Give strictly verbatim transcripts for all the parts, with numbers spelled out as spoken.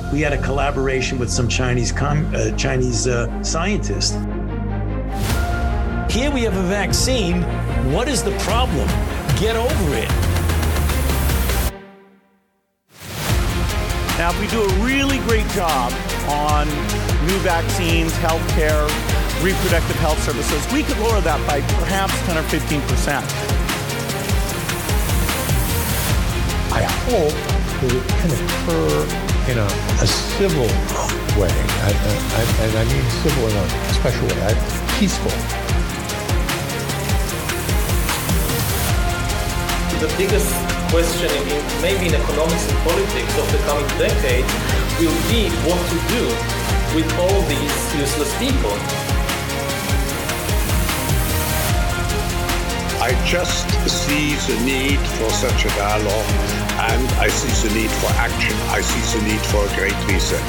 We had a collaboration with some Chinese com- uh, Chinese uh, scientists. Here we have a vaccine. What is the problem? Get over it. Now, if we do a really great job on new vaccines, healthcare, reproductive health services, we could lower that by perhaps ten or fifteen percent. I hope that it can occur in a, a civil way, I, I, and I mean civil in a special way, I, peaceful. The biggest question in maybe in economics and politics of the coming decade will be what to do with all these useless people. I just see the need for such a dialogue, and I see the need for action. I see the need for a great reset.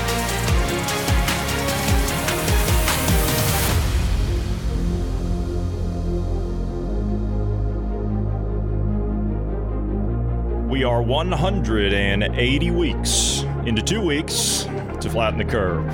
We are one hundred eighty weeks into two weeks to flatten the curve.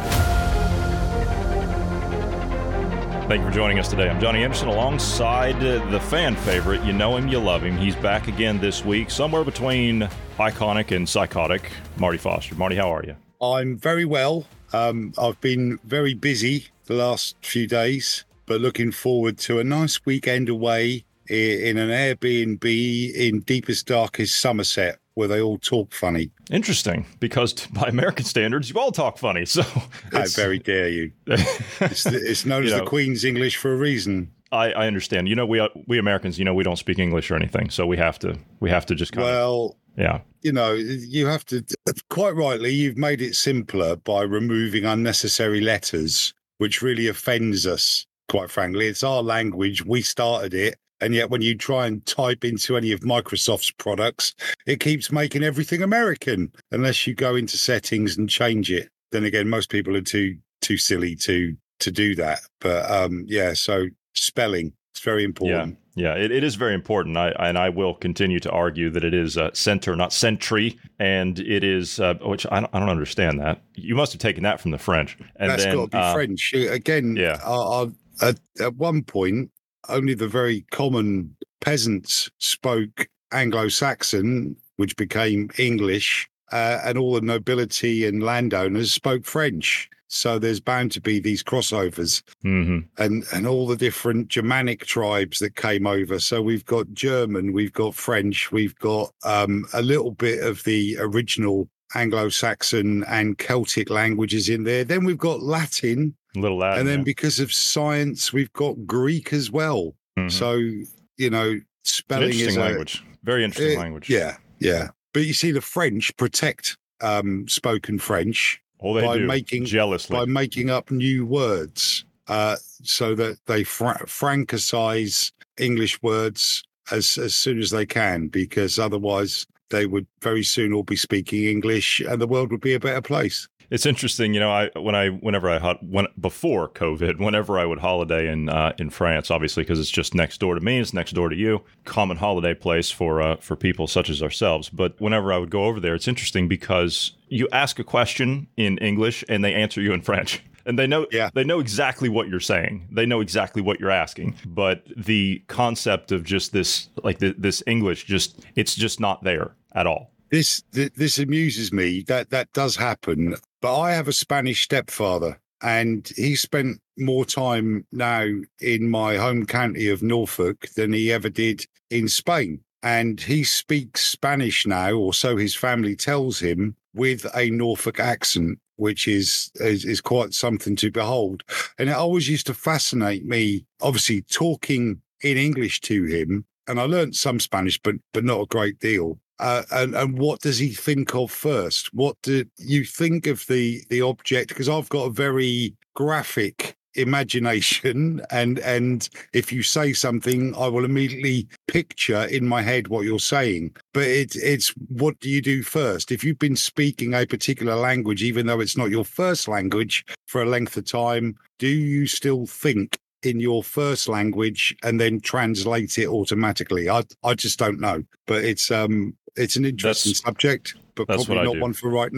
Thank you for joining us today. I'm Johnny Anderson alongside the fan favorite. You know him, you love him. He's back again this week, somewhere between iconic and psychotic. Marty Foster. Marty, how are you? I'm very well. Um, I've been very busy the last few days, but looking forward to a nice weekend away in an Airbnb in deepest, darkest Somerset, where they all talk funny. Interesting, because by American standards, you all talk funny. So how very dare you? it's, it's known as know, the Queen's English for a reason. I, I understand. You know, we we Americans, you know, we don't speak English or anything, so we have to we have to just kind well, of yeah. You know, you have to. Quite rightly, you've made it simpler by removing unnecessary letters, which really offends us. Quite frankly, it's our language. We started it. And yet when you try and type into any of Microsoft's products, it keeps making everything American, unless you go into settings and change it. Then again, most people are too too silly to to do that. But um, yeah, so spelling, it's very important. Yeah, yeah, it, it is very important. I, and I will continue to argue that it is uh, center, not century. And it is, uh, which I don't, I don't understand that. You must have taken that from the French. And That's then, got to be uh, French. Again, yeah. uh, uh, at, at one point, only the very common peasants spoke Anglo-Saxon, which became English, uh, and all the nobility and landowners spoke French. So there's bound to be these crossovers, mm-hmm. and, and all the different Germanic tribes that came over. So we've got German, we've got French, we've got um, a little bit of the original Anglo-Saxon and Celtic languages in there. Then we've got Latin. A little Latin, and then yeah. because of science, we've got Greek as well. Mm-hmm. So, you know, spelling interesting is a language. Very interesting uh, language. Yeah, yeah. But you see, the French protect um, spoken French oh, they by do. making jealously by making up new words, uh, so that they fra- francisize English words as as soon as they can, because otherwise they would very soon all be speaking English, and the world would be a better place. It's interesting, you know. I when I whenever I when before COVID, whenever I would holiday in uh, in France, obviously because it's just next door to me, it's next door to you, common holiday place for uh, for people such as ourselves. But whenever I would go over there, it's interesting because you ask a question in English and they answer you in French, and they know yeah. they know exactly what you're saying. They know exactly what you're asking. But the concept of just this, like the, this English, just it's just not there at all. This this amuses me. That that does happen. But I have a Spanish stepfather, and he spent more time now in my home county of Norfolk than he ever did in Spain. And he speaks Spanish now, or so his family tells him, with a Norfolk accent, which is, is, is quite something to behold. And it always used to fascinate me, obviously talking in English to him. And I learned some Spanish, but but not a great deal. Uh, and, and what does he think of first? What do you think of the the object? Because I've got a very graphic imagination, and and if you say something, I will immediately picture in my head what you're saying. But it's it's what do you do first? If you've been speaking a particular language, even though it's not your first language, for a length of time, do you still think in your first language and then translate it automatically? I I just don't know. But it's um it's an interesting that's, subject, but probably not one for right now.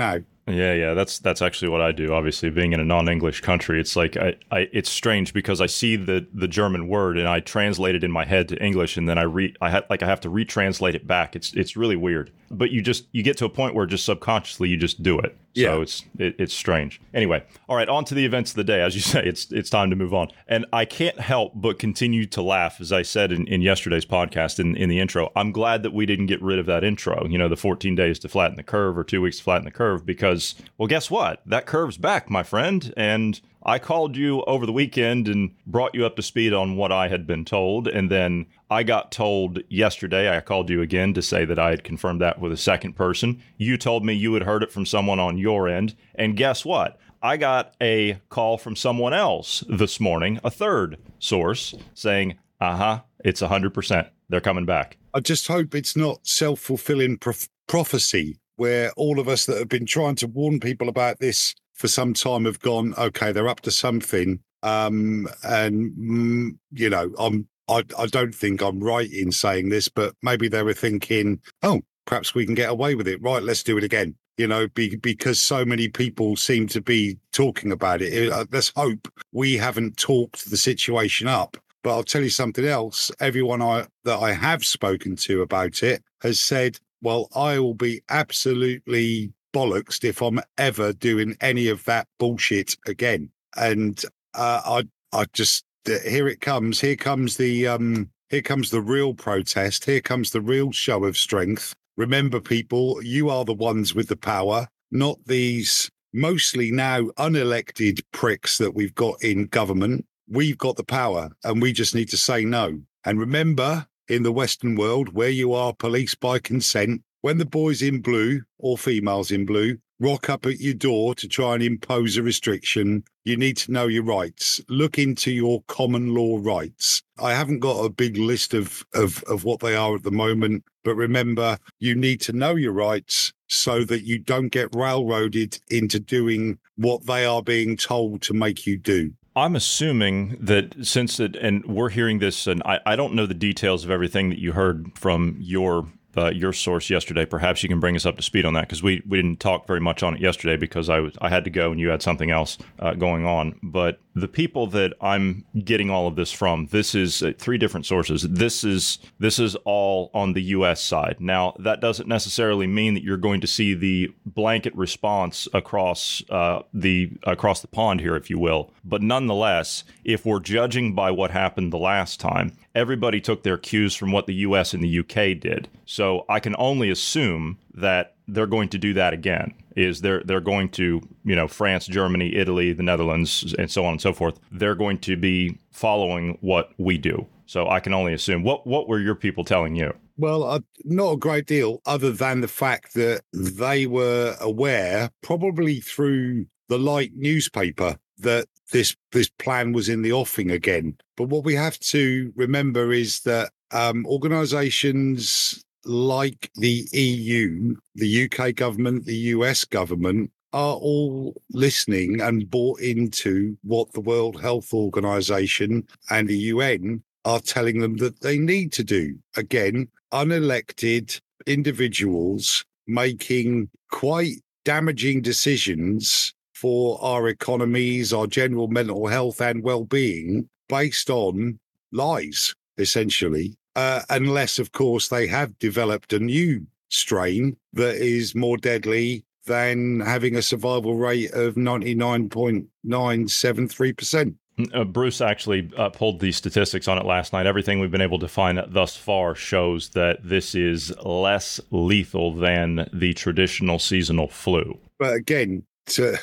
Yeah, yeah, that's that's actually what I do. Obviously, being in a non-English country, it's like I, I it's strange because I see the, the German word and I translate it in my head to English, and then I re I have like I have to retranslate it back. It's it's really weird. But you just you get to a point where just subconsciously you just do it. So yeah. it's it, it's strange. Anyway, all right, on to the events of the day. As you say, it's it's time to move on. And I can't help but continue to laugh, as I said in, in yesterday's podcast in, in the intro. I'm glad that we didn't get rid of that intro, you know, the fourteen days to flatten the curve or two weeks to flatten the curve, because, well, guess what? That curve's back, my friend. And I called you over the weekend and brought you up to speed on what I had been told. And then I got told yesterday, I called you again to say that I had confirmed that with a second person. You told me you had heard it from someone on your end. And guess what? I got a call from someone else this morning, a third source, saying, uh-huh, it's one hundred percent. They're coming back. I just hope it's not self-fulfilling prof- prophecy where all of us that have been trying to warn people about this for some time have gone, okay, they're up to something. Um, and, mm, you know, I'm, I, I don't think I'm right in saying this, but maybe they were thinking, oh, perhaps we can get away with it. Right, let's do it again. You know, be, because so many people seem to be talking about it. Uh, let's hope we haven't talked the situation up. But I'll tell you something else. Everyone I that I have spoken to about it has said, well, I will be absolutely bollocksed if I'm ever doing any of that bullshit again. And uh, I I just, here it comes. Here comes the um, here comes the real protest. Here comes the real show of strength. Remember, people, you are the ones with the power, not these mostly now unelected pricks that we've got in government. We've got the power and we just need to say no. And remember, in the Western world, where you are policed by consent, when the boys in blue or females in blue rock up at your door to try and impose a restriction, you need to know your rights. Look into your common law rights. I haven't got a big list of, of, of what they are at the moment, but remember, you need to know your rights so that you don't get railroaded into doing what they are being told to make you do. I'm assuming that since it, and we're hearing this, and I, I don't know the details of everything that you heard from your Uh, your source yesterday. Perhaps you can bring us up to speed on that, because we, we didn't talk very much on it yesterday because I was I had to go and you had something else uh, going on. But the people that I'm getting all of this from, this is uh, three different sources. This is this is all on the U S side. Now, that doesn't necessarily mean that you're going to see the blanket response across uh, the across the pond here, if you will. But nonetheless, if we're judging by what happened the last time, everybody took their cues from what the U S and the U K did. So I can only assume that they're going to do that again. Is they're they're going to, you know, France, Germany, Italy, the Netherlands, and so on and so forth. They're going to be following what we do. So I can only assume. What what were your people telling you? Well, uh, not a great deal, other than the fact that they were aware, probably through the Light newspaper, that this this plan was in the offing again. But what we have to remember is that um, organisations like the E U, the U K government, the U S government, are all listening and bought into what the World Health Organization and the U N are telling them that they need to do. Again, unelected individuals making quite damaging decisions for our economies, our general mental health and well-being based on lies, essentially. Uh, unless, of course, they have developed a new strain that is more deadly than having a survival rate of ninety-nine point nine seven three percent. Uh, Bruce actually uh, pulled the statistics on it last night. Everything we've been able to find thus far shows that this is less lethal than the traditional seasonal flu. But again, to,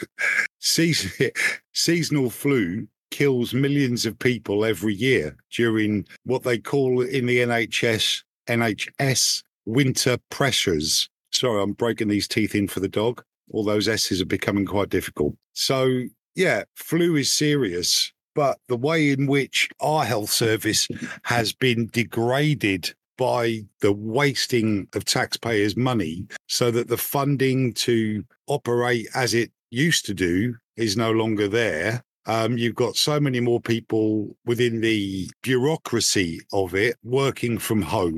season, seasonal flu kills millions of people every year during what they call in the N H S N H S winter pressures. Sorry, I'm breaking these teeth in for the dog. All those S's are becoming quite difficult. So, yeah, flu is serious, but the way in which our health service has been degraded by the wasting of taxpayers' money so that the funding to operate as it used to do is no longer there. Um, you've got so many more people within the bureaucracy of it working from home.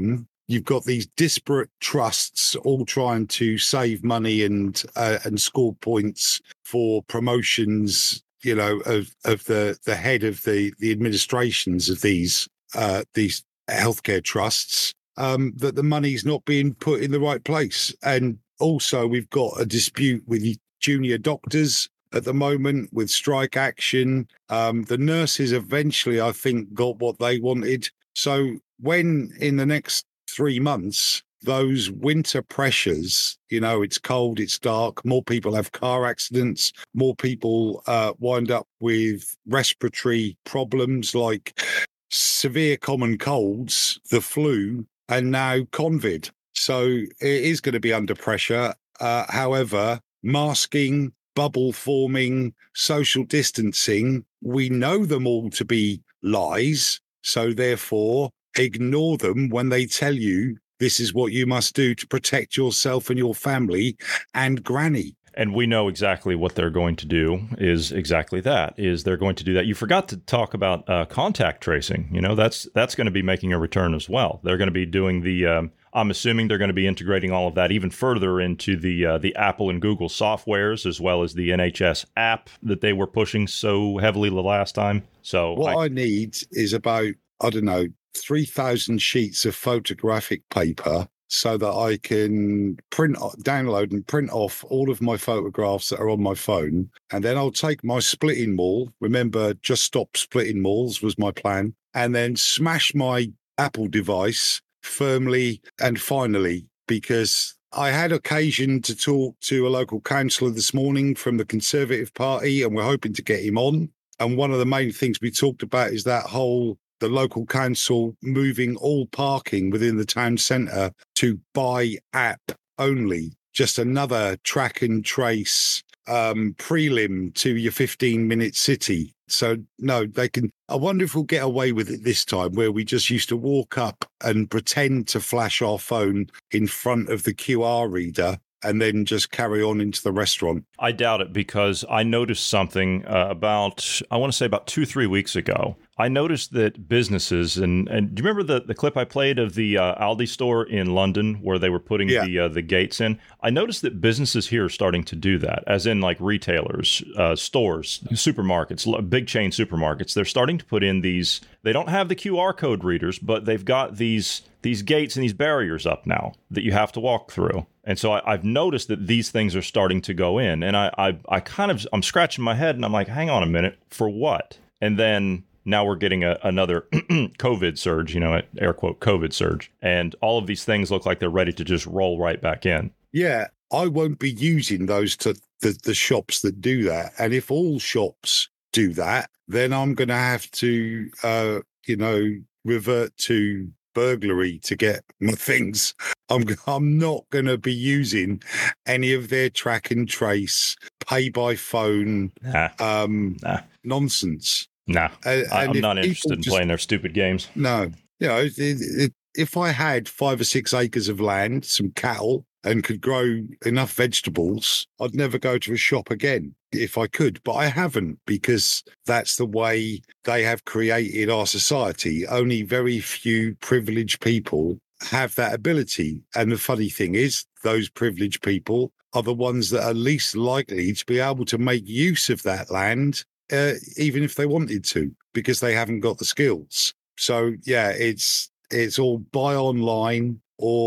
you've got these disparate trusts all trying to save money and uh, and score points for promotions, you know, of of the the head of the the administrations of these uh, these healthcare trusts. Um, that the money's not being put in the right place, and also we've got a dispute with junior doctors at the moment with strike action. Um, the nurses eventually, I think, got what they wanted. So when in the next three months, those winter pressures, you know, it's cold, it's dark, more people have car accidents, more people uh, wind up with respiratory problems like severe common colds, the flu, and now COVID. So it is going to be under pressure. Uh, however, masking, bubble forming, social distancing, we know them all to be lies. So therefore, ignore them when they tell you this is what you must do to protect yourself and your family and granny. And we know exactly what they're going to do is exactly that, is they're going to do that. You forgot to talk about uh, contact tracing. You know, that's that's going to be making a return as well. They're going to be doing the, um, I'm assuming they're going to be integrating all of that even further into the uh, the Apple and Google softwares, as well as the N H S app that they were pushing so heavily the last time. So what I, I need is about, I don't know, three thousand sheets of photographic paper so that I can print, download and print off all of my photographs that are on my phone. And then I'll take my splitting maul. Remember, just stop splitting mauls was my plan. And then smash my Apple device firmly and finally, because I had occasion to talk to a local councillor this morning from the Conservative Party, and we're hoping to get him on. And one of the main things we talked about is that whole the local council moving all parking within the town centre to buy app only. Just another track and trace um, prelim to your fifteen minute city. So no, they can. I wonder if we'll get away with it this time, where we just used to walk up and pretend to flash our phone in front of the Q R reader and then just carry on into the restaurant. I doubt it, because I noticed something uh, about, I want to say about two, three weeks ago. I noticed that businesses, and, and do you remember the, the clip I played of the uh, Aldi store in London where they were putting yeah. the uh, the gates in? I noticed that businesses here are starting to do that, as in like retailers, uh, stores, supermarkets, big chain supermarkets. They're starting to put in these, they don't have the Q R code readers, but they've got these these gates and these barriers up now that you have to walk through. And so I, I've noticed that these things are starting to go in. And I, I, I kind of, I'm scratching my head and I'm like, hang on a minute, for what? And then now we're getting a, another COVID surge, you know, air quote COVID surge. And all of these things look like they're ready to just roll right back in. Yeah, I won't be using those to the, the shops that do that. And if all shops do that, then I'm going to have to, uh, you know, revert to burglary to get my things. I'm I'm not going to be using any of their track and trace, pay by phone nah. um, nah. nonsense. Nah, and, I, and I'm not interested in just, playing their stupid games. No, you know, it, it, if I had five or six acres of land, some cattle, and could grow enough vegetables, I'd never go to a shop again if I could. But I haven't, because that's the way they have created our society. Only very few privileged people have that ability. And the funny thing is, those privileged people are the ones that are least likely to be able to make use of that land, uh, even if they wanted to, because they haven't got the skills. So, yeah, it's it's all buy online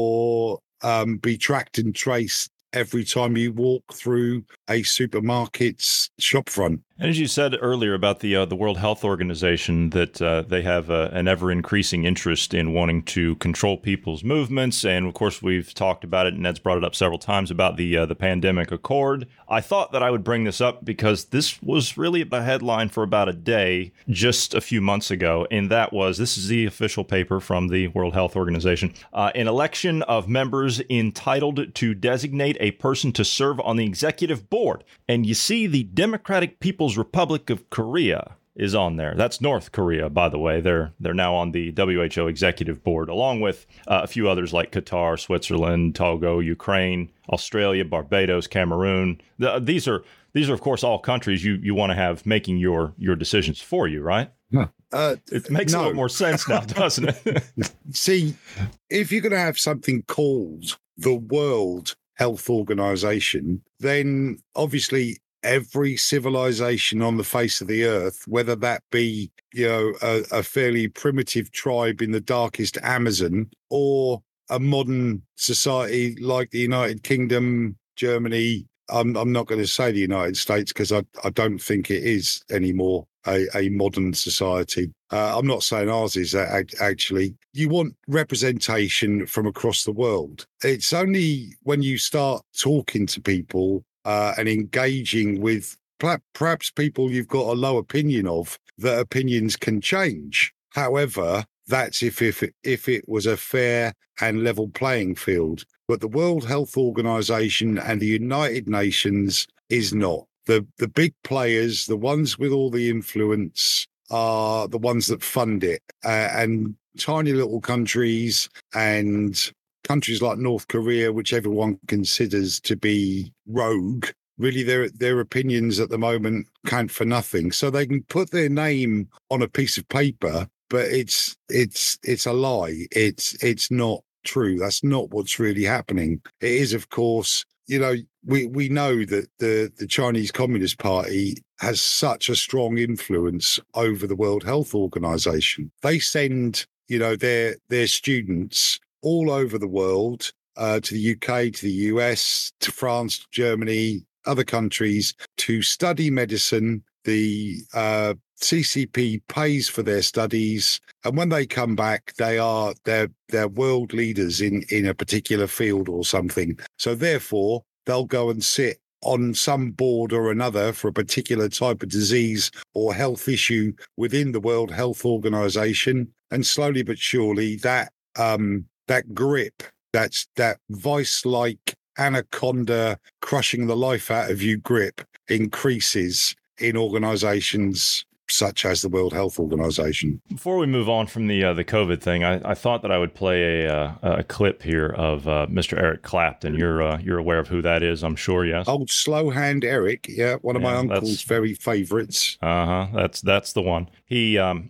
or Um, be tracked and traced every time you walk through a supermarket's shopfront. And as you said earlier about the uh, the World Health Organization, that uh, they have uh, an ever-increasing interest in wanting to control people's movements. And, of course, we've talked about it, and Ned's brought it up several times about the uh, the pandemic accord. I thought that I would bring this up because this was really a headline for about a day just a few months ago, and that was, this is the official paper from the World Health Organization, uh, an election of members entitled to designate a person to serve on the executive board. And you see the Democratic People's Republic of Korea is on there. That's North Korea, by the way. They're they're now on the W H O executive board, along with uh, a few others like Qatar, Switzerland, Togo, Ukraine, Australia, Barbados, Cameroon. The, these are these are of course all countries you you want to have making your your decisions for you, right? Uh, It makes no. a lot more sense now, doesn't it? See, if you're going to have something called the World Health Organization, then obviously every civilization on the face of the earth, whether that be, you know, a, a fairly primitive tribe in the darkest Amazon or a modern society like the United Kingdom, Germany, I'm, I'm not going to say the United States because I, I don't think it is anymore a, a modern society. Uh, I'm not saying ours is uh, actually. You want representation from across the world. It's only when you start talking to people uh, and engaging with perhaps people you've got a low opinion of that opinions can change. However, that's if if it, if it was a fair and level playing field. But the World Health Organization and the United Nations is not. The the big players, the ones with all the influence, are the ones that fund it. Uh, and tiny little countries and countries like North Korea, which everyone considers to be rogue, really their their opinions at the moment count for nothing. So they can put their name on a piece of paper, but it's it's it's a lie. It's it's not true. That's not what's really happening. It is, of course, you know, we, we know that the, the Chinese Communist Party has such a strong influence over the World Health Organization. They send, you know, their their students all over the world, uh, to the U K, to the U S, to France, to Germany, other countries, to study medicine. The uh, C C P pays for their studies, and when they come back, they are they're they're world leaders in in a particular field or something. So therefore, they'll go and sit on some board or another for a particular type of disease or health issue within the World Health Organization, and slowly but surely, that um, that grip, that's that vice-like anaconda crushing the life out of you grip increases in organizations such as the World Health Organization. Before we move on from the uh, the COVID thing, I, I thought that I would play a uh, a clip here of uh, Mister Eric Clapton. You're uh, you're aware of who that is, I'm sure. Yes. Old slow hand Eric, yeah, one of yeah, my uncle's very favorites. Uh huh. That's that's the one. He um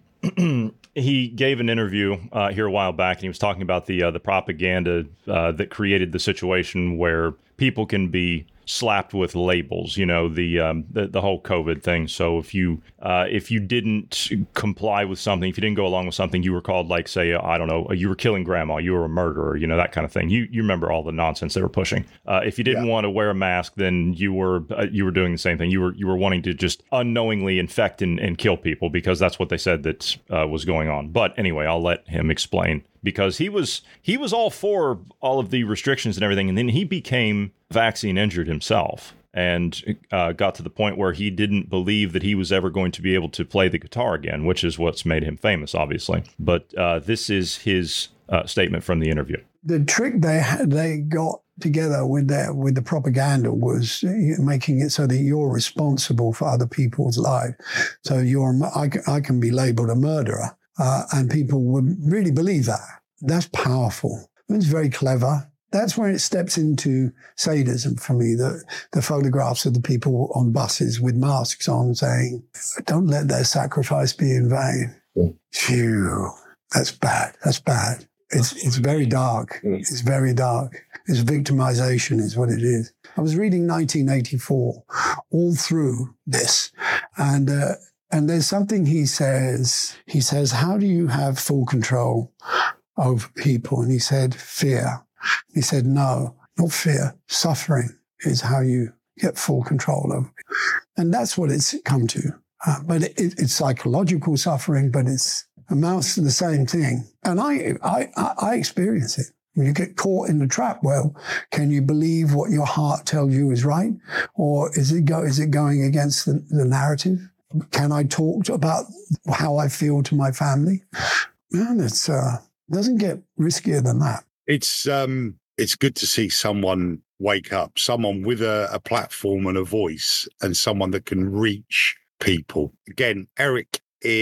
he gave an interview uh, here a while back, and he was talking about the uh, the propaganda uh, that created the situation where people can be slapped with labels, you know, the um, the, the whole COVID thing. So if you uh, if you didn't comply with something, if you didn't go along with something, you were called, like, say, I don't know, you were killing grandma, you were a murderer, you know, that kind of thing. You you remember all the nonsense they were pushing. Uh, if you didn't yeah. want to wear a mask, then you were uh, you were doing the same thing. You were you were wanting to just unknowingly infect and, and kill people because that's what they said that uh, was going on. But anyway, I'll let him explain. Because he was he was all for all of the restrictions and everything, and then he became vaccine injured himself and uh, got to the point where he didn't believe that he was ever going to be able to play the guitar again, which is what's made him famous, obviously. But uh, this is his uh, statement from the interview. The trick they they got together with their with the propaganda was making it so that you're responsible for other people's lives. So you're I, I can be labeled a murderer. Uh, and people would really believe that. That's powerful. It's very clever. That's when it steps into sadism for me, the, the photographs of the people on buses with masks on saying, don't let their sacrifice be in vain. Yeah. Phew, that's bad. That's bad. It's it's very dark. It's very dark. It's victimization is what it is. I was reading nineteen eighty-four all through this, and uh, And there's something he says, he says, how do you have full control over people? And he said, fear. He said, no, not fear. Suffering is how you get full control over people. And that's what it's come to. Uh, but it, it, it's psychological suffering, but it's amounts to the same thing. And I, I, I experience it. When you get caught in the trap, well, can you believe what your heart tells you is right? Or is it go, is it going against the, the narrative? Can I talk about how I feel to my family? Man, it's uh, doesn't get riskier than that. It's um, it's good to see someone wake up, someone with a, a platform and a voice, and someone that can reach people. Again, Eric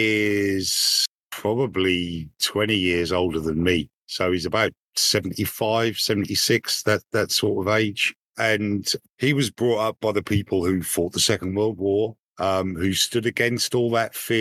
is probably twenty years older than me, so he's about seventy-five, seventy-six, that that sort of age, and he was brought up by the people who fought the Second World War. Um, who stood against all that fear.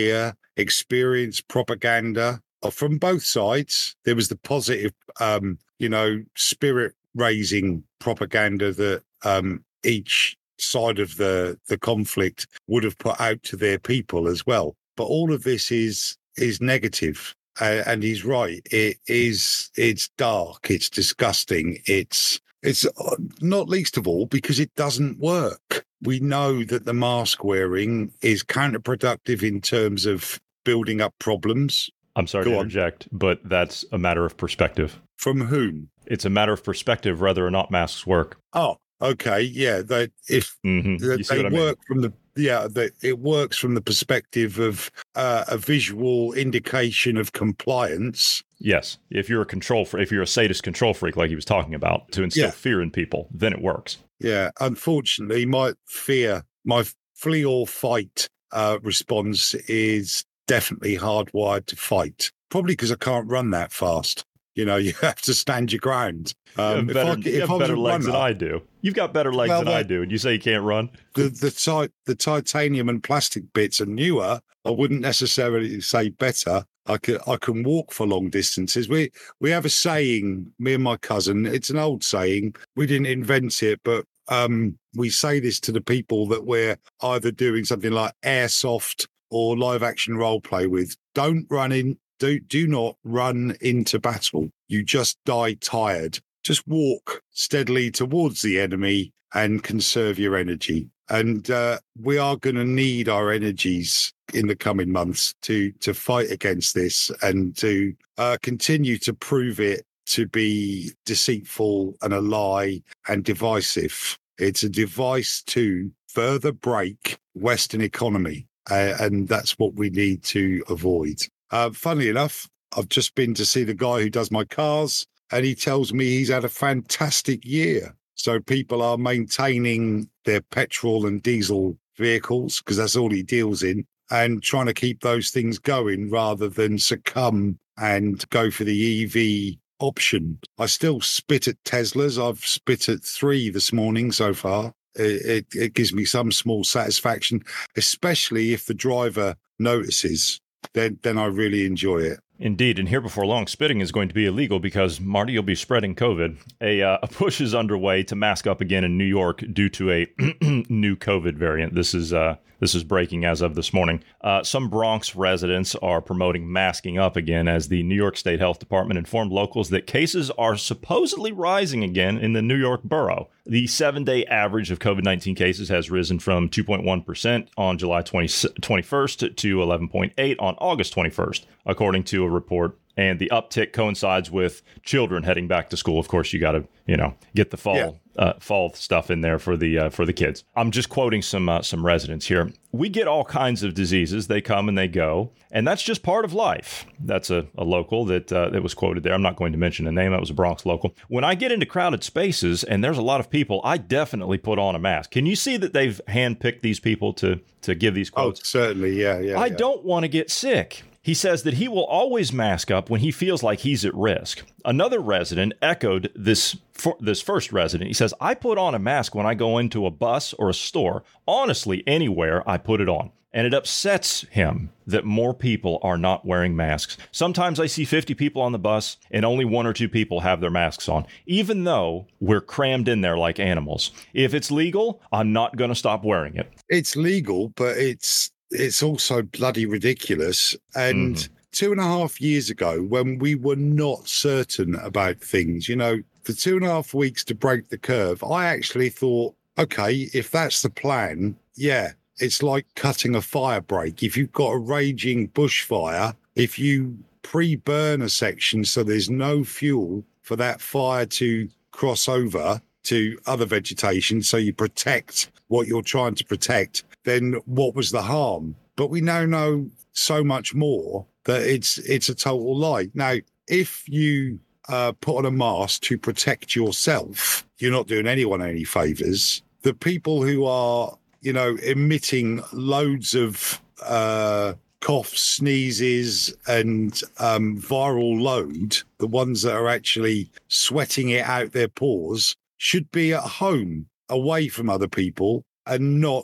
experienced propaganda from both sides. There was the positive, um, you know, spirit-raising propaganda that um, each side of the, the conflict would have put out to their people as well. But all of this is is negative. Uh, and he's right. It is. It's dark. It's disgusting. It's it's not least of all because it doesn't work. We know that the mask wearing is counterproductive in terms of building up problems. I'm sorry Go to on. interject, but that's a matter of perspective. From whom? It's a matter of perspective whether or not masks work. Oh, okay. Yeah. They if Mm-hmm. they, You see they what I mean? work from the yeah, they, it works from the perspective of uh, a visual indication of compliance. Yes. If you're a control, fr- if you're a sadist control freak, like he was talking about, to instill Yeah. fear in people, then it works. Yeah, unfortunately, my fear, my flee or fight uh, response is definitely hardwired to fight. Probably because I can't run that fast. You know, you have to stand your ground. Um, you have better, if I, you if have I was better a legs than runner, I do. You've got better legs Well, than I that- do, and you say you can't run? the the, ti- the titanium and plastic bits are newer. I wouldn't necessarily say better. I can I can walk for long distances. We we have a saying, me and my cousin. It's an old saying. We didn't invent it, but um, we say this to the people that we're either doing something like airsoft or live action role play with. Don't run in. Do do not run into battle. You just die tired. Just walk steadily towards the enemy and conserve your energy. And uh, we are going to need our energies in the coming months to to fight against this and to uh, continue to prove it to be deceitful and a lie and divisive. It's a device to further break Western economy, uh, and that's what we need to avoid. Uh, funnily enough, I've just been to see the guy who does my cars, and he tells me he's had a fantastic year. So people are maintaining their petrol and diesel vehicles because that's all he deals in, and trying to keep those things going rather than succumb and go for the E V option. I still spit at Teslas. I've spit at three this morning so far. It, it, it gives me some small satisfaction, especially if the driver notices. Then, then I really enjoy it. Indeed, and here before long, spitting is going to be illegal because, Marty, you'll be spreading COVID. A, uh, a push is underway to mask up again in New York due to a new COVID variant. This is uh, this is breaking as of this morning. Uh, some Bronx residents are promoting masking up again as the New York State Health Department informed locals that cases are supposedly rising again in the New York borough. The seven-day average of COVID nineteen cases has risen from two point one percent on July twenty-first to eleven point eight on August twenty-first, according to a report. And the uptick coincides with children heading back to school. Of course, you got to, you know, get the fall Yeah. uh, fall stuff in there for the uh, for the kids. I'm just quoting some uh, some residents here. We get all kinds of diseases. They come and they go, and that's just part of life. That's a, a local that uh, that was quoted there. I'm not going to mention a name. That was a Bronx local. When I get into crowded spaces and there's a lot of people, I definitely put on a mask. Can you see that they've handpicked these people to to give these Oh, quotes? certainly. Yeah, yeah. I yeah. don't want to get sick. He says that he will always mask up when he feels like he's at risk. Another resident echoed this for, this first resident. He says, I put on a mask when I go into a bus or a store. Honestly, anywhere I put it on. And it upsets him that more people are not wearing masks. Sometimes I see fifty people on the bus and only one or two people have their masks on, even though we're crammed in there like animals. If it's legal, I'm not going to stop wearing it. It's legal, but it's it's also bloody ridiculous. And Mhm. two and a half years ago, when we were not certain about things, you know, for two and a half weeks to break the curve, I actually thought, okay, if that's the plan, yeah, it's like cutting a fire break. If you've got a raging bushfire, if you pre-burn a section so there's no fuel for that fire to cross over to other vegetation, so you protect what you're trying to protect, then what was the harm? But we now know so much more that it's it's a total lie. Now, if you uh, put on a mask to protect yourself, you're not doing anyone any favors. The people who are, you know, emitting loads of uh, coughs, sneezes, and um, viral load, the ones that are actually sweating it out their pores, should be at home, away from other people, and not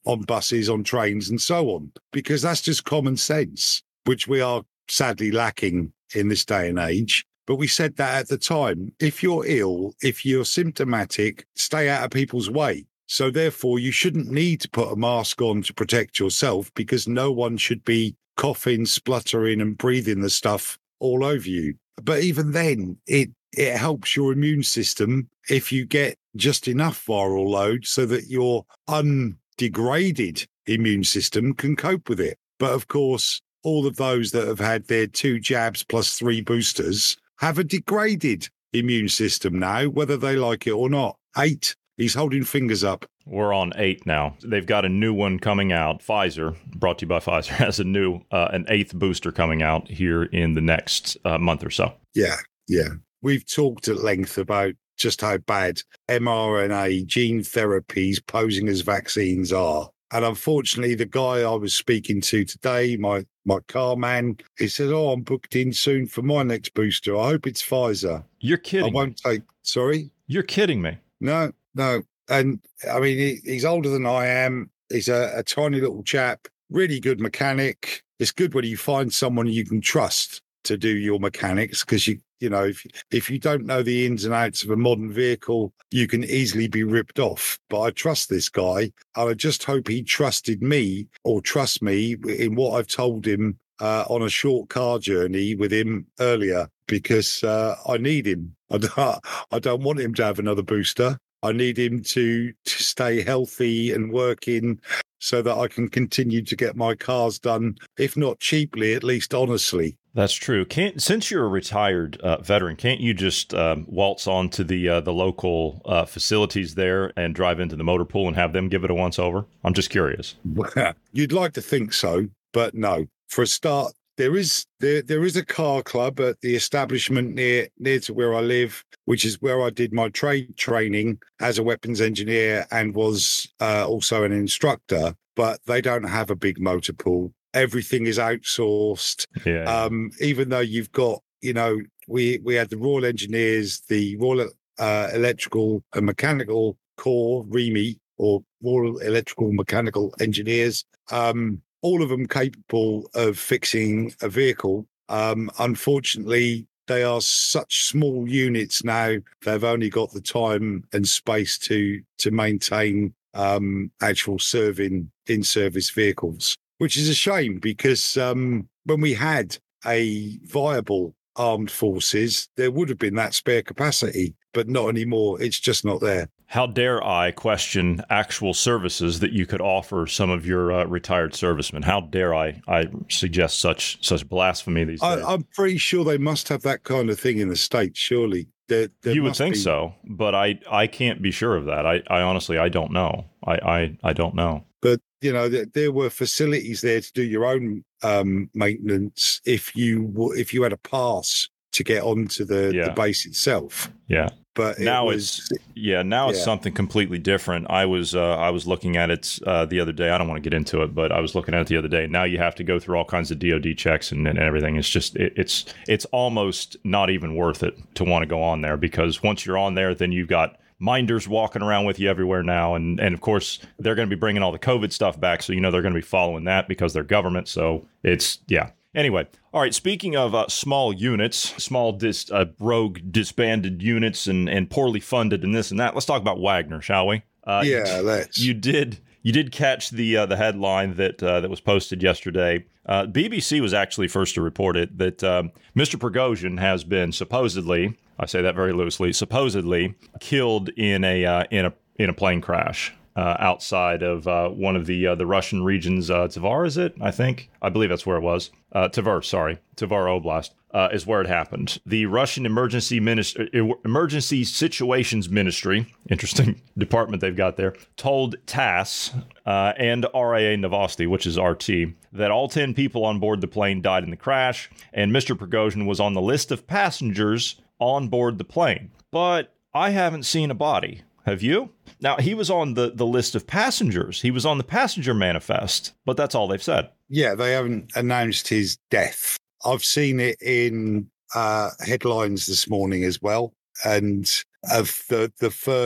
on buses, on trains, and so on, because that's just common sense, which we are sadly lacking in this day and age. But we said that at the time, if you're ill, if you're symptomatic, stay out of people's way. So therefore, you shouldn't need to put a mask on to protect yourself, because no one should be coughing, spluttering and breathing the stuff all over you. But even then, it it helps your immune system if you get just enough viral load so that your undegraded immune system can cope with it. But of course, all of those that have had their two jabs plus three boosters have a degraded immune system now, whether they like it or not. Eight. He's holding fingers up. We're on eight now. They've got a new one coming out. Pfizer, brought to you by Pfizer, has a new, uh, an eighth booster coming out here in the next uh, month or so. Yeah, yeah. We've talked at length about just how bad mRNA gene therapies posing as vaccines are. And unfortunately, the guy I was speaking to today, my, my car man, he said, oh, I'm booked in soon for my next booster. I hope it's Pfizer. You're kidding I won't take, sorry? You're kidding me. No, no. And I mean, he, he's older than I am. He's a, a tiny little chap, really good mechanic. It's good when you find someone you can trust to do your mechanics, because you, you know, if if you don't know the ins and outs of a modern vehicle, you can easily be ripped off. But I trust this guy. And I just hope he trusted me or trust me in what I've told him uh, on a short car journey with him earlier, because uh, I need him. I don't, I don't want him to have another booster. I need him to, to stay healthy and working so that I can continue to get my cars done, if not cheaply, at least honestly. That's true. Can't since you're a retired uh, veteran, can't you just um, waltz on to the uh, the local uh, facilities there and drive into the motor pool and have them give it a once over? I'm just curious. You'd like to think so, but no. For a start, there is there there is a car club at the establishment near near to where I live, which is where I did my trade training as a weapons engineer and was uh, also an instructor. But they don't have a big motor pool. Everything is outsourced. Yeah. Um, even though you've got, you know, we we had the Royal Engineers, the Royal uh, Electrical and Mechanical Corps, R E M E, or Royal Electrical and Mechanical Engineers. Um, all of them capable of fixing a vehicle. Um, unfortunately, they are such small units now, they've only got the time and space to to maintain um, actual serving in-service vehicles, which is a shame, because um, when we had a viable armed forces, there would have been that spare capacity, but not anymore. It's just not there. How dare I question actual services that you could offer some of your uh, retired servicemen? How dare I I suggest such such blasphemy these days? I, I'm pretty sure they must have that kind of thing in the States, surely. There, there you would must think be. so, but I, I can't be sure of that. I, I honestly, I don't know. I, I, I don't know. But, you know, there, there were facilities there to do your own um, maintenance if you if you had a pass to get onto the, Yeah. the base itself. Yeah. But it Now was, it's yeah. Now it's yeah. something completely different. I was uh, I was looking at it uh, the other day. I don't want to get into it, but I was looking at it the other day. Now you have to go through all kinds of D O D checks and, and everything. It's just it, it's it's almost not even worth it to want to go on there, because once you're on there, then you've got minders walking around with you everywhere now, and and of course they're going to be bringing all the COVID stuff back, so you know they're going to be following that because they're government. So it's yeah. Anyway, all right, speaking of uh, small units, small dis, uh, rogue disbanded units and, and poorly funded and this and that, let's talk about Wagner, shall we? Uh, yeah, let's. You did you did catch the uh, the headline that uh, that was posted yesterday. Uh, B B C was actually first to report it, that um, Mister Prigozhin has been supposedly, I say that very loosely, supposedly killed in a uh, in a in a plane crash. Uh, outside of uh, one of the uh, the Russian regions, uh, Tver, is it? I think. I believe that's where it was. Uh, Tver, sorry. Tver Oblast uh, is where it happened. The Russian Emergency Ministry, Emergency Situations Ministry, interesting department they've got there, told TASS uh, and R I A Novosti, which is R T, that all ten people on board the plane died in the crash, and Mister Prigozhin was on the list of passengers on board the plane. But I haven't seen a body. Have you? Now, he was on the, the list of passengers. He was on the passenger manifest, but that's all they've said. Yeah, they haven't announced his death. I've seen it in uh, headlines this morning as well. And of the, the first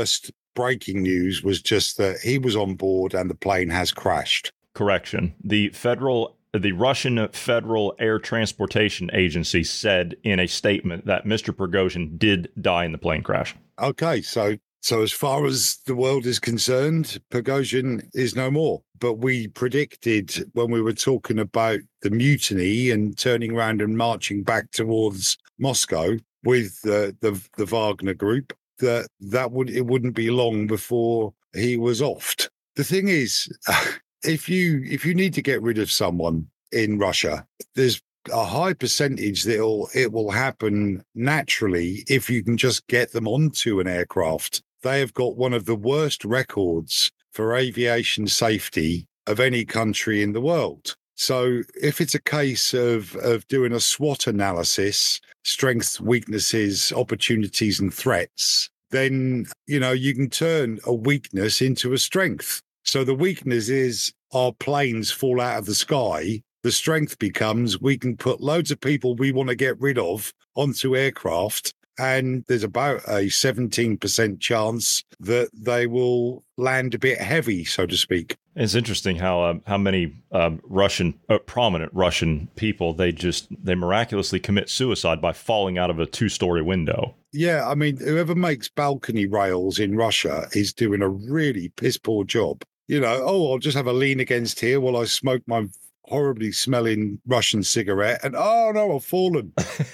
breaking news was just that he was on board and the plane has crashed. Correction. The federal, the Russian Federal Air Transportation Agency said in a statement that Mister Prigozhin did die in the plane crash. Okay, so so as far as the world is concerned, Prigozhin is no more. But we predicted when we were talking about the mutiny and turning around and marching back towards Moscow with the the, the Wagner group that that would it wouldn't be long before he was offed. The thing is, if you if you need to get rid of someone in Russia, there's a high percentage that it'll, it will happen naturally if you can just get them onto an aircraft. They have got one of the worst records for aviation safety of any country in the world. So if it's a case of, of doing a SWOT analysis, strengths, weaknesses, opportunities and threats, then, you know, you can turn a weakness into a strength. So the weakness is our planes fall out of the sky. The strength becomes we can put loads of people we want to get rid of onto aircraft, and there's about a seventeen percent chance that they will land a bit heavy, so to speak. It's interesting how uh, how many um, Russian, uh, prominent Russian people, they just, they miraculously commit suicide by falling out of a two-story window. Yeah, I mean, whoever makes balcony rails in Russia is doing a really piss-poor job. You know, oh, I'll just have a lean against here while I smoke my horribly smelling Russian cigarette, and oh no, I've fallen.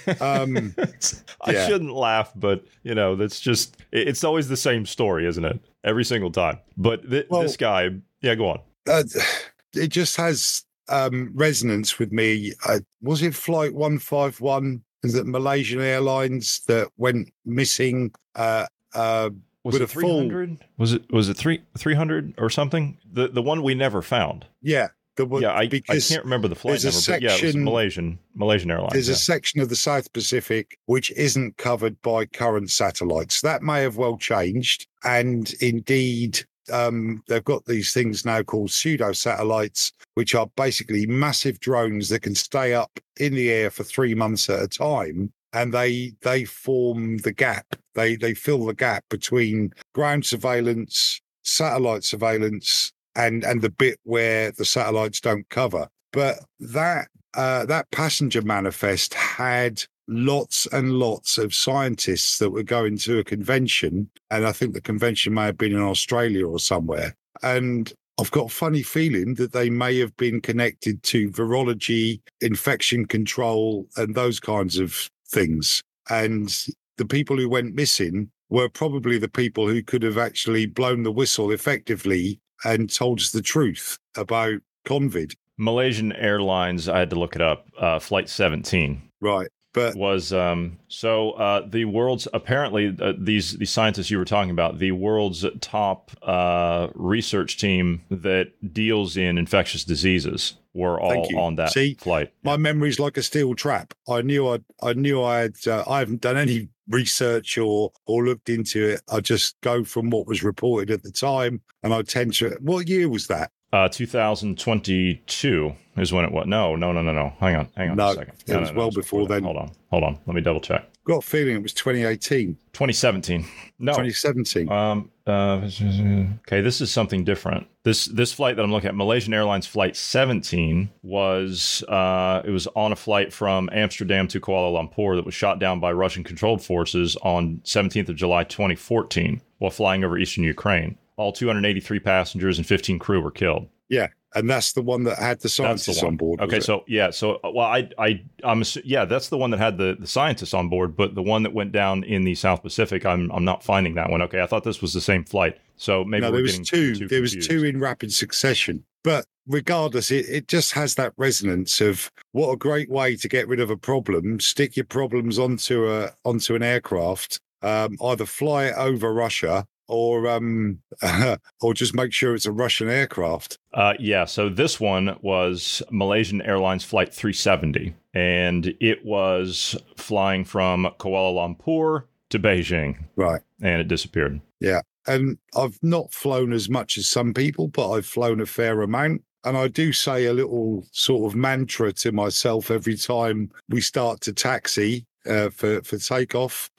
Um, I yeah. shouldn't laugh, but you know, that's just, it's always the same story, isn't it? Every single time. But th- well, this guy, yeah, go on. Uh, it just has um, resonance with me. Uh, was it Flight one five one? Is it Malaysian Airlines that went missing? Uh, uh, was with it a three hundred? Full... Was it was it three three hundred or something? The the one we never found. Yeah. The, yeah, I, I can't remember the flight number, section, but yeah, it was Malaysian, Malaysian Airlines. There's yeah. a section of the South Pacific which isn't covered by current satellites. That may have well changed. And indeed, um, they've got these things now called pseudo-satellites, which are basically massive drones that can stay up in the air for three months at a time. And they they form the gap. They, they fill the gap between ground surveillance, satellite surveillance, and and the bit where the satellites don't cover. But that uh, that passenger manifest had lots and lots of scientists that were going to a convention, and I think the convention may have been in Australia or somewhere. And I've got a funny feeling that they may have been connected to virology, infection control, and those kinds of things. And the people who went missing were probably the people who could have actually blown the whistle effectively and told us the truth about COVID. Malaysian Airlines, I had to look it up, uh, Flight seventeen. Right. But was um, so uh, the world's apparently uh, these these scientists you were talking about, the world's top uh, research team that deals in infectious diseases were all on that See, flight. My yeah. memory's like a steel trap. I knew I I knew I had uh, I haven't done any research or or looked into it. I just go from what was reported at the time, and I tend to. What year was that? Uh, two thousand twenty-two is when it was. No, no, no, no, no. Hang on, hang on no, a second. It no, was no, no, well it was before then. Hold on, hold on. Let me double check. Got a feeling it was twenty eighteen. twenty seventeen. No. twenty seventeen. Um. Uh, okay, this is something different. This this flight that I'm looking at, Malaysian Airlines Flight seventeen, was uh, it was on a flight from Amsterdam to Kuala Lumpur that was shot down by Russian-controlled forces on seventeenth of July, twenty fourteen, while flying over eastern Ukraine. All two hundred eighty-three passengers and fifteen crew were killed. Yeah. And that's the one that had the scientists the on board. Okay, so yeah, so well, I, I, I'm, yeah, that's the one that had the, the scientists on board, but the one that went down in the South Pacific, I'm, I'm not finding that one. Okay, I thought this was the same flight, so maybe no, we're there was getting two. too there was confused. two in rapid succession. But regardless, it, it just has that resonance of what a great way to get rid of a problem. Stick your problems onto a onto an aircraft, um, either fly it over Russia. Or um, or just make sure it's a Russian aircraft. Uh, yeah, so this one was Malaysian Airlines Flight three seventy, and it was flying from Kuala Lumpur to Beijing. Right. And it disappeared. Yeah, and I've not flown as much as some people, but I've flown a fair amount. And I do say a little sort of mantra to myself every time we start to taxi uh, for, for takeoff.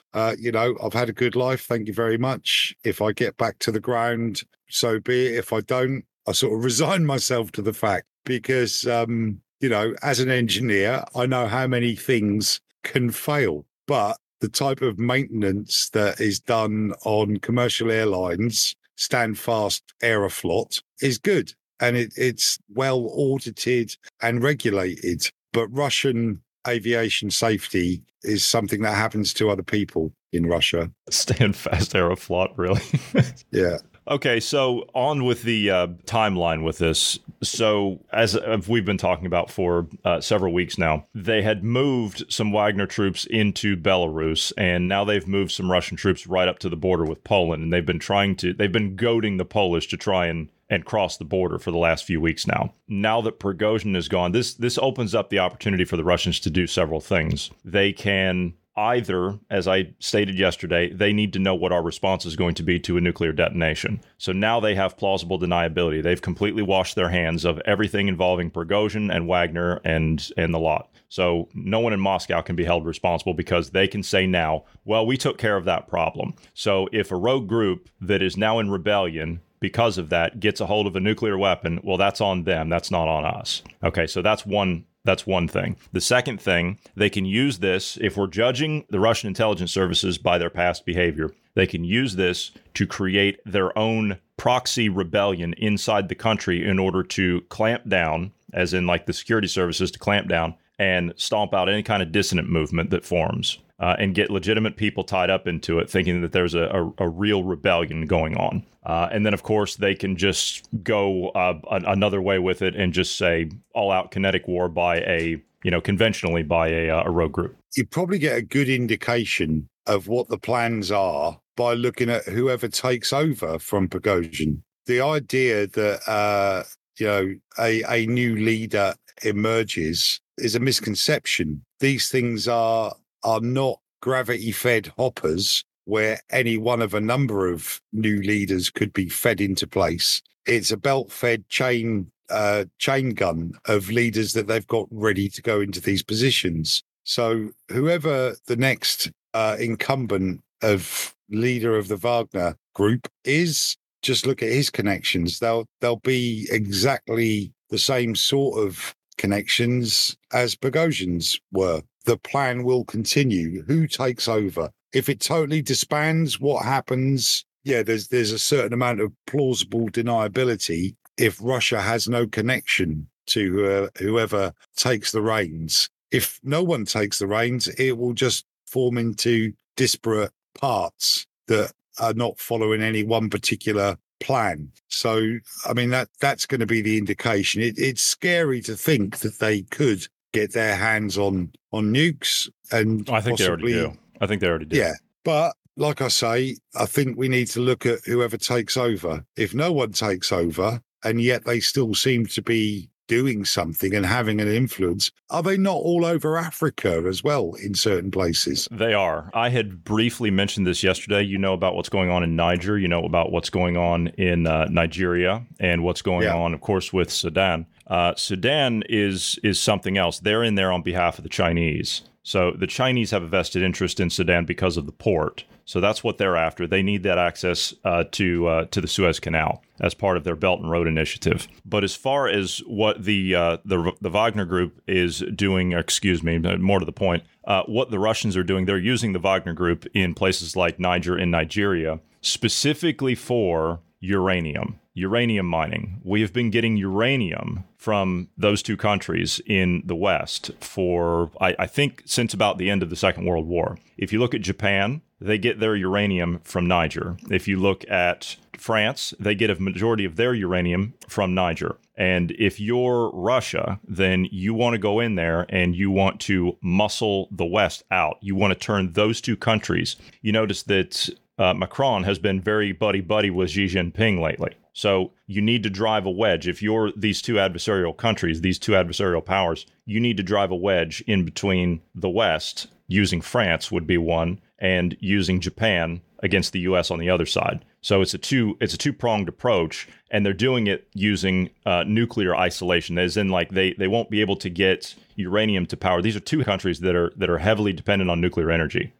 uh, you know, I've had a good life. Thank you very much. If I get back to the ground, so be it. If I don't, I sort of resign myself to the fact because, um, you know, as an engineer, I know how many things can fail, but the type of maintenance that is done on commercial airlines, Standfast Aeroflot, is good. And it, it's well audited and regulated. But Russian aviation safety is something that happens to other people in Russia. Standfast Aeroflot, really? Yeah. Okay, so on with the uh, timeline with this. So as uh, we've been talking about for uh, several weeks now, they had moved some Wagner troops into Belarus, and now they've moved some Russian troops right up to the border with Poland, and they've been trying to, they've been goading the Polish to try and and cross the border for the last few weeks now. Now that Prigozhin is gone, this this opens up the opportunity for the Russians to do several things. They can either, as I stated yesterday, they need to know what our response is going to be to a nuclear detonation. So now they have plausible deniability. They've completely washed their hands of everything involving Prigozhin and Wagner and, and the lot. So no one in Moscow can be held responsible because they can say now, well, we took care of that problem. So if a rogue group that is now in rebellion because of that gets a hold of a nuclear weapon, well, that's on them. That's not on us. Okay, so that's one That's one thing. The second thing, they can use this, if we're judging the Russian intelligence services by their past behavior, they can use this to create their own proxy rebellion inside the country in order to clamp down, as in like the security services to clamp down and stomp out any kind of dissident movement that forms. Uh, and get legitimate people tied up into it, thinking that there's a, a, a real rebellion going on. Uh, and then, of course, they can just go uh, a, another way with it and just say all-out kinetic war by a, you know, conventionally by a, a rogue group. You probably get a good indication of what the plans are by looking at whoever takes over from Prigozhin. The idea that, uh, you know, a, a new leader emerges is a misconception. These things are... are not gravity-fed hoppers where any one of a number of new leaders could be fed into place. It's a belt-fed chain uh, chain gun of leaders that they've got ready to go into these positions. So whoever the next uh, incumbent of leader of the Wagner group is, just look at his connections. They'll they'll be exactly the same sort of connections as Prigozhin's were. The plan will continue. Who takes over? If it totally disbands, what happens? Yeah, there's there's a certain amount of plausible deniability if Russia has no connection to uh, whoever takes the reins. If no one takes the reins, it will just form into disparate parts that are not following any one particular plan. So, I mean, that that's going to be the indication. It, it's scary to think that they could get their hands on on nukes, and I think possibly, they already do. I think they already do. Yeah, but like I say, I think we need to look at whoever takes over. If no one takes over, and yet they still seem to be doing something and having an influence, are they not all over Africa as well in certain places? They are. I had briefly mentioned this yesterday. You know about what's going on in Niger. You know about what's going on in uh, Nigeria and what's going yeah. on, of course, with Sudan. Uh, Sudan is is something else. They're in there on behalf of the Chinese. So the Chinese have a vested interest in Sudan because of the port. So that's what they're after. They need that access uh, to uh, to the Suez Canal as part of their Belt and Road Initiative. But as far as what the uh, the the Wagner Group is doing, excuse me, more to the point, uh, what the Russians are doing, they're using the Wagner Group in places like Niger and Nigeria specifically for uranium. Uranium mining. We have been getting uranium from those two countries in the West for, I, I think, since about the end of the Second World War. If you look at Japan, they get their uranium from Niger. If you look at France, they get a majority of their uranium from Niger. And if you're Russia, then you want to go in there and you want to muscle the West out. You want to turn those two countries. You notice that uh, Macron has been very buddy-buddy with Xi Jinping lately. So you need to drive a wedge. If you're these two adversarial countries, these two adversarial powers, you need to drive a wedge in between the West, using France would be one, and using Japan against the U S on the other side. So it's a two it's a two-pronged approach, and they're doing it using uh, nuclear isolation, as in like they, they won't be able to get uranium to power. These are two countries that are that are heavily dependent on nuclear energy.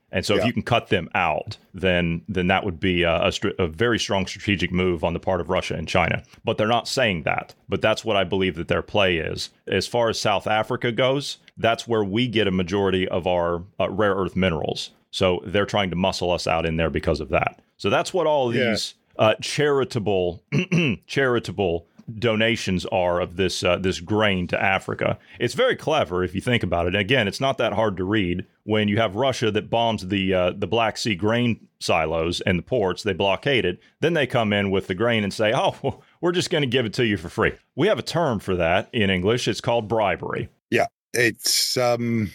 And so Yeah. if you can cut them out, then then that would be a, a, str- a very strong strategic move on the part of Russia and China. But they're not saying that. But that's what I believe that their play is. As far as South Africa goes, that's where we get a majority of our uh, rare earth minerals. So they're trying to muscle us out in there because of that. So that's what all Yeah. these uh, charitable charitable donations are of this uh, this grain to Africa. It's very clever if you think about it. Again, it's not that hard to read. When you have Russia that bombs the uh, the Black Sea grain silos and the ports, they blockade it. Then they come in with the grain and say, "Oh, well, we're just going to give it to you for free." We have a term for that in English. It's called bribery. Yeah, it's um,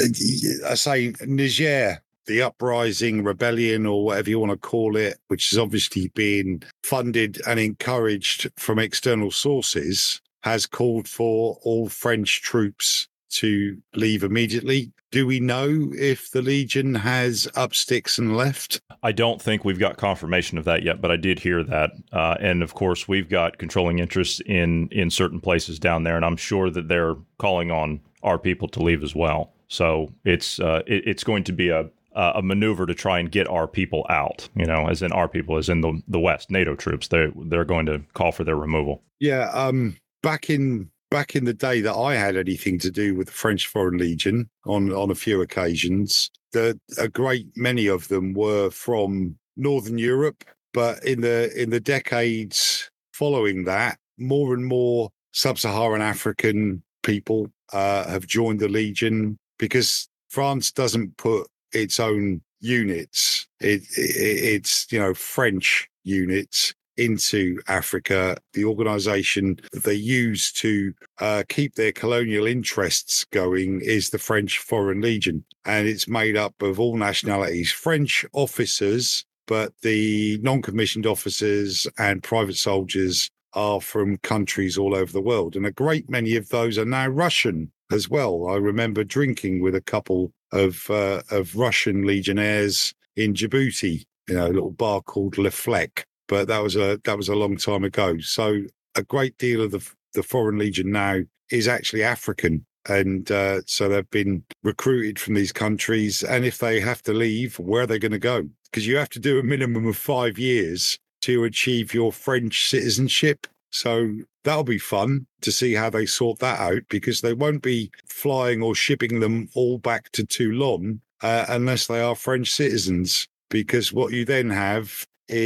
I say Niger, the uprising, rebellion, or whatever you want to call it, which is obviously being funded and encouraged from external sources, has called for all French troops to leave immediately. Do we know if the Legion has up sticks and left? I don't think we've got confirmation of that yet, but I did hear that. Uh, and of course, we've got controlling interests in in certain places down there, and I'm sure that they're calling on our people to leave as well. So it's uh, it, it's going to be a a maneuver to try and get our people out, you know, as in our people, as in the the West, NATO troops. They they're going to call for their removal. Yeah, um, back in back in the day that I had anything to do with the French Foreign Legion on on a few occasions, the a great many of them were from Northern Europe. But in the in the decades following that, more and more sub-Saharan African people uh, have joined the Legion because France doesn't put its own units. It, it, it's, you know, French units into Africa. The organization that they use to uh, keep their colonial interests going is the French Foreign Legion. And it's made up of all nationalities, French officers, but the non-commissioned officers and private soldiers are from countries all over the world. And a great many of those are now Russian as well. I remember drinking with a couple of uh, of Russian legionnaires in Djibouti, you know, a little bar called Le Flec. But that was a that was a long time ago. So a great deal of the the Foreign Legion now is actually African, and uh, so they've been recruited from these countries. And if they have to leave, where are they going to go? Because you have to do a minimum of five years to achieve your French citizenship. So that'll be fun to see how they sort that out, because they won't be flying or shipping them all back to Toulon uh, unless they are French citizens, because what you then have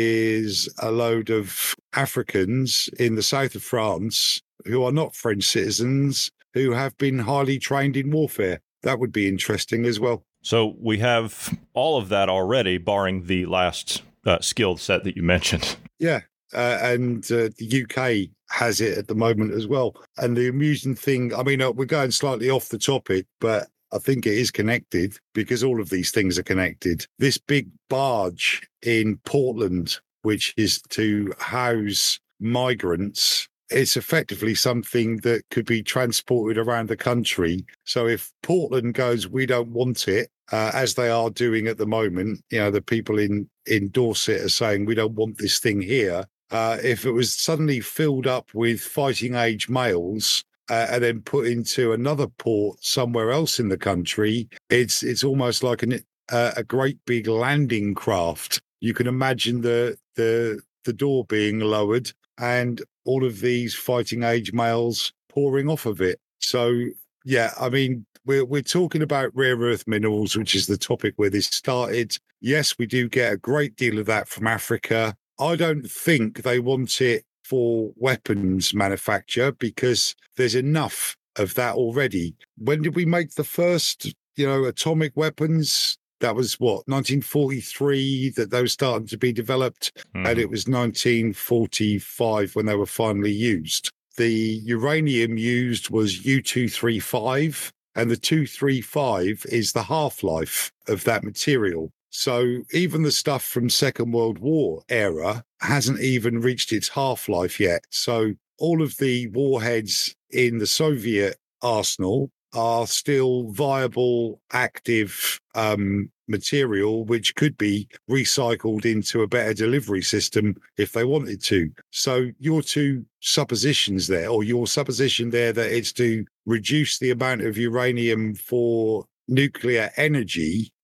is a load of Africans in the south of France who are not French citizens, who have been highly trained in warfare. That would be interesting as well. So we have all of that already, barring the last uh, skill set that you mentioned. Yeah. Uh, and uh, the U K has it at the moment as well. And the amusing thing, I mean, uh, we're going slightly off the topic, but I think it is connected because all of these things are connected. This big barge in Portland, which is to house migrants, it's effectively something that could be transported around the country. So if Portland goes, we don't want it, uh, as they are doing at the moment, you know, the people in, in Dorset are saying, we don't want this thing here. Uh, if it was suddenly filled up with fighting age males uh, and then put into another port somewhere else in the country, it's it's almost like an, uh, a great big landing craft. You can imagine the the the door being lowered and all of these fighting age males pouring off of it. So yeah, I mean, we're we're talking about rare earth minerals, which is the topic where this started. Yes, we do get a great deal of that from Africa. I don't think they want it for weapons manufacture because there's enough of that already. When did we make the first, you know, atomic weapons? That was what, nineteen forty-three that those started to be developed, mm. and it was nineteen forty-five when they were finally used. The uranium used was U two thirty-five, and the two thirty-five is the half-life of that material. So even the stuff from Second World War era hasn't even reached its half-life yet. So all of the warheads in the Soviet arsenal are still viable, active um, material, which could be recycled into a better delivery system if they wanted to. So your two suppositions there, or your supposition there that it's to reduce the amount of uranium for nuclear energy,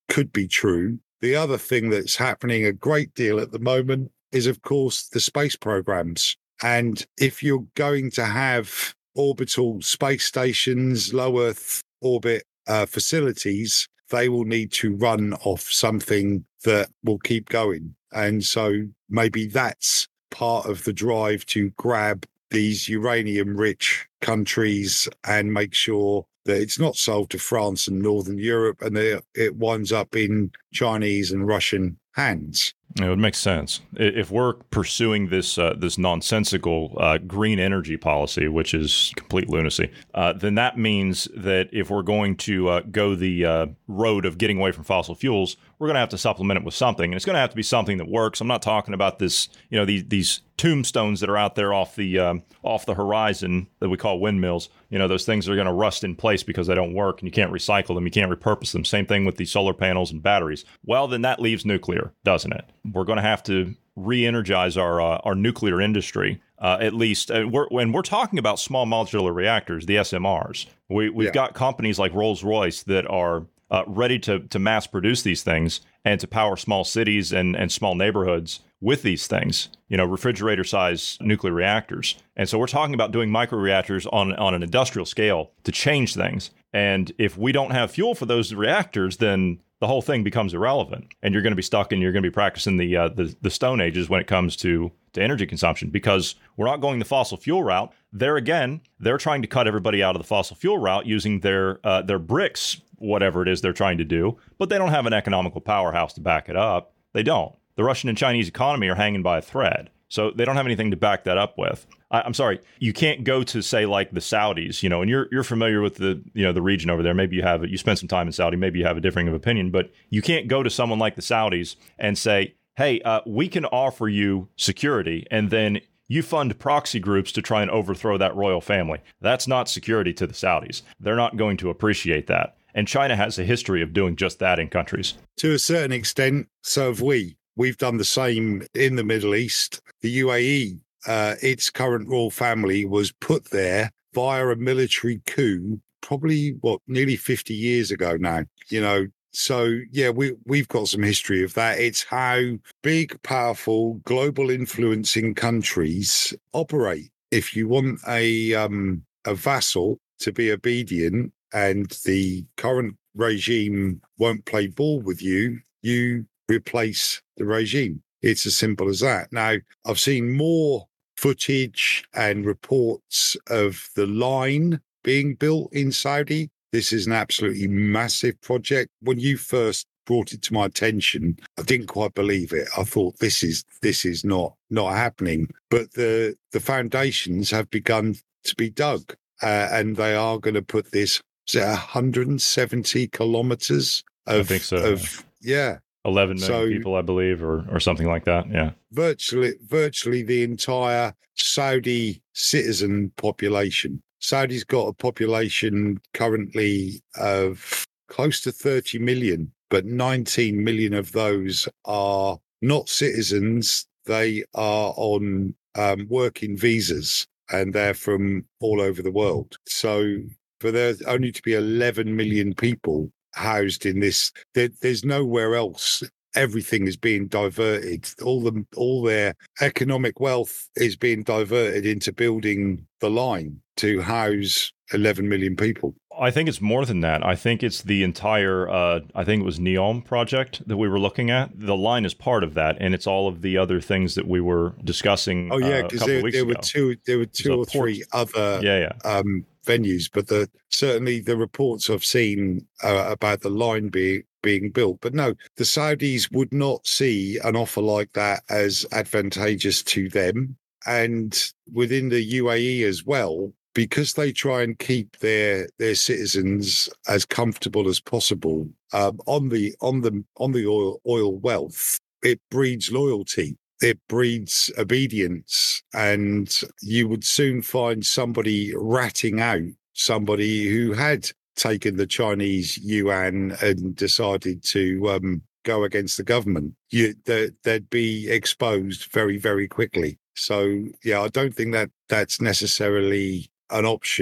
could be true. The other thing that's happening a great deal at the moment is, of course, the space programs. And if you're going to have orbital space stations, low Earth orbit uh, facilities, they will need to run off something that will keep going. And so maybe that's part of the drive to grab these uranium-rich countries and make sure that it's not sold to France and Northern Europe and that it winds up in Chinese and Russian hands. It would make sense. If we're pursuing this uh, this nonsensical uh, green energy policy, which is complete lunacy, uh, then that means that if we're going to uh, go the uh, road of getting away from fossil fuels, we're going to have to supplement it with something. And it's going to have to be something that works. I'm not talking about this, you know, these, these tombstones that are out there off the um, off the horizon that we call windmills. You know, those things are going to rust in place because they don't work and you can't recycle them. You can't repurpose them. Same thing with the solar panels and batteries. Well, then that leaves nuclear, doesn't it? We're going to have to re-energize our uh, our nuclear industry, uh, at least. Uh, we're, when we're talking about small modular reactors, the S M Rs, we, we've yeah. got companies like Rolls-Royce that are uh, ready to, to mass produce these things and to power small cities and, and small neighborhoods with these things, you know, refrigerator-sized nuclear reactors. And so we're talking about doing microreactors on, on an industrial scale to change things. And if we don't have fuel for those reactors, then the whole thing becomes irrelevant, and you're going to be stuck and you're going to be practicing the, uh, the the Stone Ages when it comes to, to energy consumption, because we're not going the fossil fuel route. There again, they're trying to cut everybody out of the fossil fuel route using their uh, their bricks, whatever it is they're trying to do, but they don't have an economical powerhouse to back it up. They don't. The Russian and Chinese economy are hanging by a thread, so they don't have anything to back that up with. I, I'm sorry, you can't go to, say, like the Saudis, you know, and you're you're familiar with the, you know, the region over there. Maybe you have, you spent some time in Saudi, maybe you have a differing of opinion, but you can't go to someone like the Saudis and say, hey, uh, we can offer you security, and then you fund proxy groups to try and overthrow that royal family. That's not security to the Saudis. They're not going to appreciate that. And China has a history of doing just that in countries. To a certain extent, so have we. We've done the same in the Middle East. The U A E, uh, its current royal family was put there via a military coup, probably, what, nearly fifty years ago now, you know. So, yeah, we, we've got some history of that. It's how big, powerful, global influencing countries operate. If you want a um, a vassal to be obedient and the current regime won't play ball with you, you replace the regime. It's as simple as that. Now, I've seen more footage and reports of the line being built in Saudi. This is an absolutely massive project. When you first brought it to my attention, I didn't quite believe it. I thought this is this is not not happening. But the the foundations have begun to be dug, uh, and they are going to put this one hundred seventy kilometers of, I think so. of yeah. eleven million so, people, I believe, or or something like that. Yeah. Virtually, virtually the entire Saudi citizen population. Saudi's got a population currently of close to thirty million, but nineteen million of those are not citizens. They are on um, working visas, and they're from all over the world. So for there only to be eleven million people housed in this, there, there's nowhere else. Everything is being diverted. All the all their economic wealth is being diverted into building the line to house eleven million people. I think it's more than that. I think it's the entire, uh, I think it was NEOM project that we were looking at. The line is part of that, and it's all of the other things that we were discussing. Oh yeah, because uh, there, there were two, there were two or three other yeah, yeah. Um, venues, but the certainly the reports I've seen uh, about the line being being built. But no, the Saudis would not see an offer like that as advantageous to them. And within the U A E as well, because they try and keep their their citizens as comfortable as possible um, on the on the on the oil oil wealth, it breeds loyalty. It breeds obedience, and you would soon find somebody ratting out somebody who had taken the Chinese yuan and decided to um, go against the government. You, they'd be exposed very, very quickly. So, yeah, I don't think that that's necessarily an option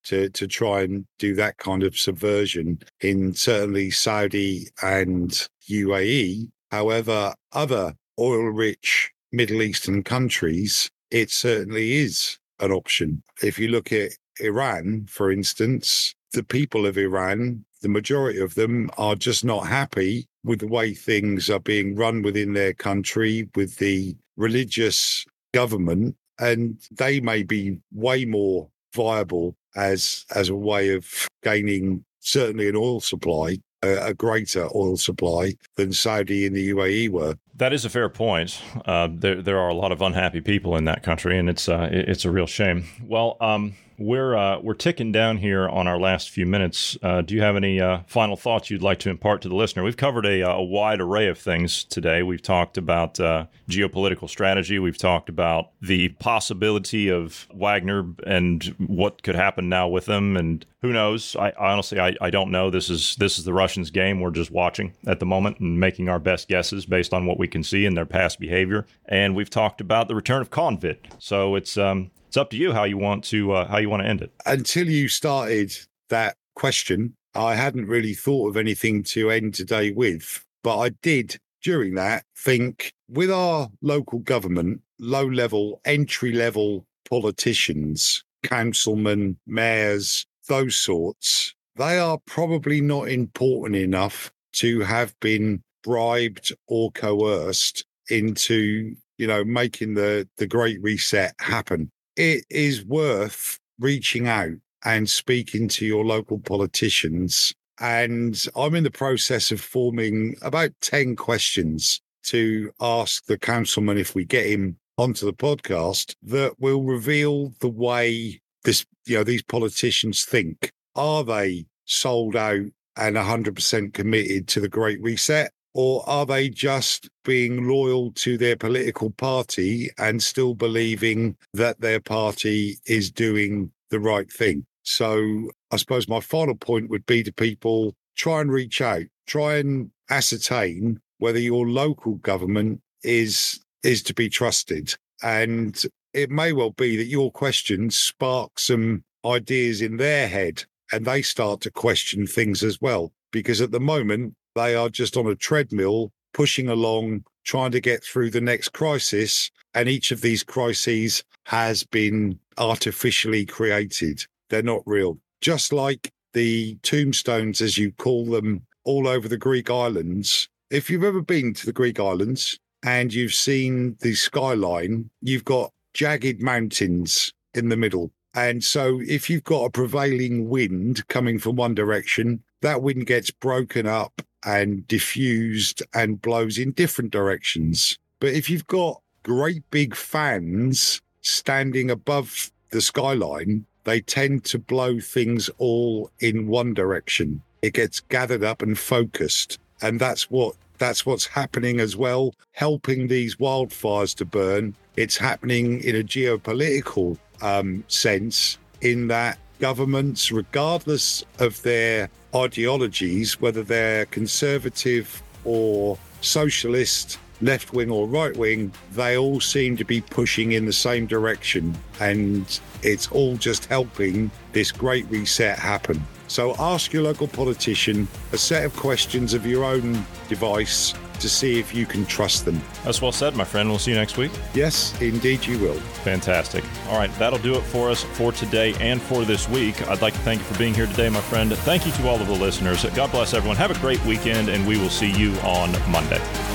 to, to try and do that kind of subversion in certainly Saudi and U A E. However, other oil-rich Middle Eastern countries, it certainly is an option. If you look at Iran, for instance, the people of Iran, the majority of them are just not happy with the way things are being run within their country, with the religious government, and they may be way more viable as as a way of gaining certainly an oil supply, a, a greater oil supply than Saudi and the U A E were. That is a fair point. Uh, there there are a lot of unhappy people in that country, and it's uh, it's a real shame. Well, um, we're uh, we're ticking down here on our last few minutes. Uh, do you have any uh, final thoughts you'd like to impart to the listener? We've covered a, a wide array of things today. We've talked about uh, geopolitical strategy. We've talked about the possibility of Wagner and what could happen now with them. And who knows? I honestly, I, I don't know. This is this is the Russians' game. We're just watching at the moment and making our best guesses based on what we can see in their past behavior. And we've talked about the return of Convid. So it's um it's up to you how you want to uh, how you want to end it. Until you started that question, I hadn't really thought of anything to end today with, but I did during that think with our local government, low-level, entry-level politicians, councilmen, mayors, those sorts, they are probably not important enough to have been bribed or coerced into, you know, making the, the Great Reset happen. It is worth reaching out and speaking to your local politicians. And I'm in the process of forming about ten questions to ask the councilman if we get him onto the podcast that will reveal the way this, you know, these politicians think. Are they sold out and one hundred percent committed to the Great Reset? Or are they just being loyal to their political party and still believing that their party is doing the right thing? So I suppose my final point would be to people, try and reach out, try and ascertain whether your local government is is to be trusted. And it may well be that your questions spark some ideas in their head and they start to question things as well. Because at the moment, they are just on a treadmill, pushing along, trying to get through the next crisis. And each of these crises has been artificially created. They're not real. Just like the tombstones, as you call them, all over the Greek islands. If you've ever been to the Greek islands and you've seen the skyline, you've got jagged mountains in the middle. And so if you've got a prevailing wind coming from one direction, that wind gets broken up and diffused and blows in different directions. But if you've got great big fans standing above the skyline, they tend to blow things all in one direction. It gets gathered up and focused. And that's what that's what's happening as well, helping these wildfires to burn. It's happening in a geopolitical um, sense, in that governments, regardless of their ideologies, whether they're conservative or socialist, left-wing or right-wing, they all seem to be pushing in the same direction. And it's all just helping this Great Reset happen. So ask your local politician a set of questions of your own device to see if you can trust them. That's well said, my friend. We'll see you next week. Yes, indeed you will. Fantastic. All right, that'll do it for us for today and for this week. I'd like to thank you for being here today, my friend. Thank you to all of the listeners. God bless everyone. Have a great weekend, and we will see you on Monday.